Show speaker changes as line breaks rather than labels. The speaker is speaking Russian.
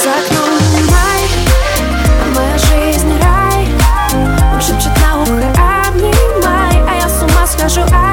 За окном май, а моя жизнь рай. Он шепчет на ухо: обнимай, а я с ума схожу.